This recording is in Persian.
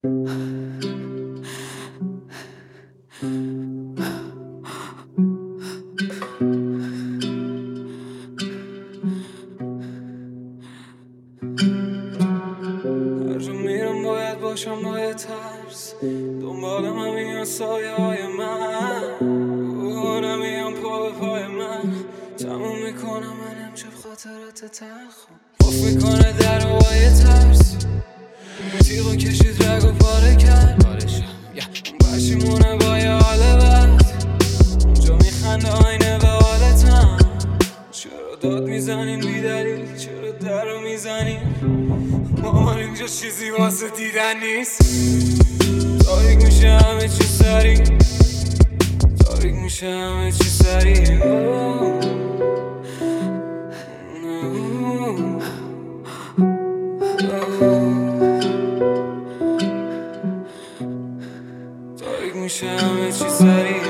هر جا میرم باید باشم با یه ترس، دنبالم هم میان سایه های من، نمیان پا به پای من. تموم میکنم من امشب خاطرات تلخم، قفل میکنه در و با یه ترس، تیغو کشید رگ و پاره کرد. اون پشیمونه با یه حال بد، اونجا میخنده آینه به حالتم. چرا داد میزنین بی دلیل، چرا در رو میزنین؟ مامان اینجا چیزی واسه دیدن نیست. تاریک میشه همه چی سری، تاریک میشه همه چی سری. تاریک میشه همه چی سری.